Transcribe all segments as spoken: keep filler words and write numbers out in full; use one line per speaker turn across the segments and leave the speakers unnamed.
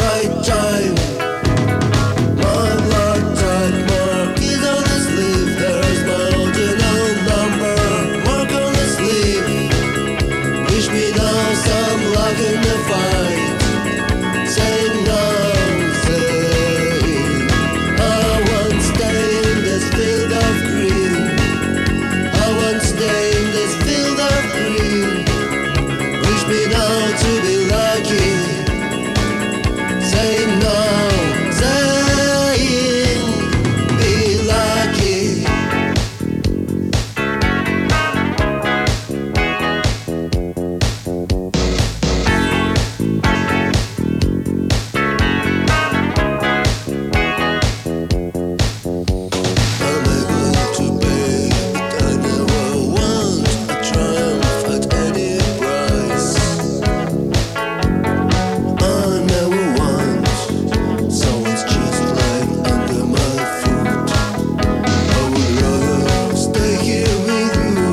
right time. My blood type mark is on the sleeve. There's my original number. Mark on the sleeve. Wish me now some luck in the fight. Say no, say I won't stay in this field of green. I won't stay in this field of green. Wish me now to be lucky. Say no, saying be lucky. I'm able to pay, but I never want a triumph at any price. I never want someone's cheese lying under my foot. I would rather stay here with you,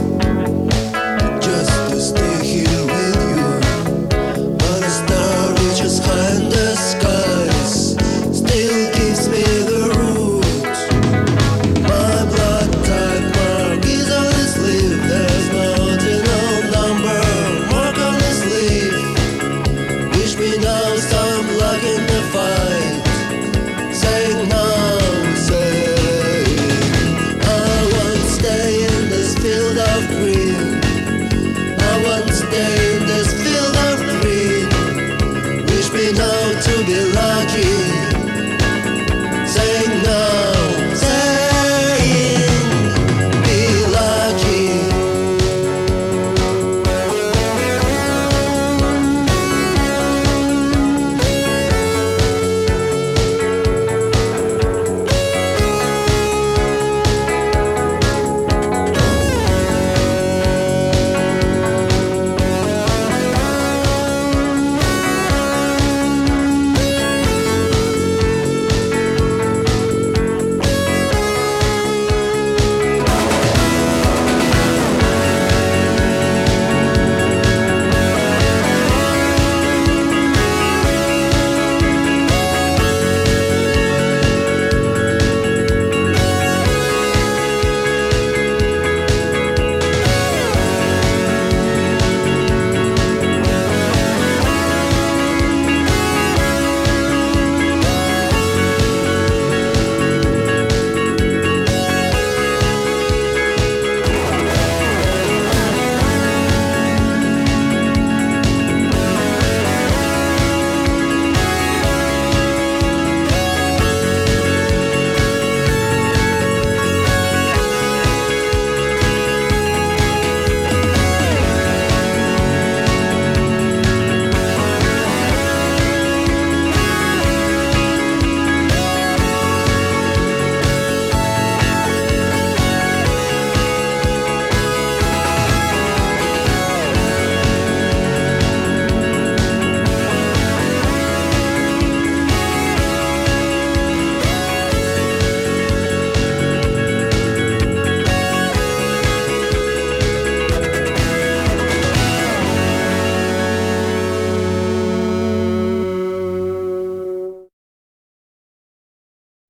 just to stay here with you. But a star reaches high in the skies, still gives me the root. My blood type mark is on the sleeve. There's my original number. Mark on the sleeve. Wish me now some luck in the fight.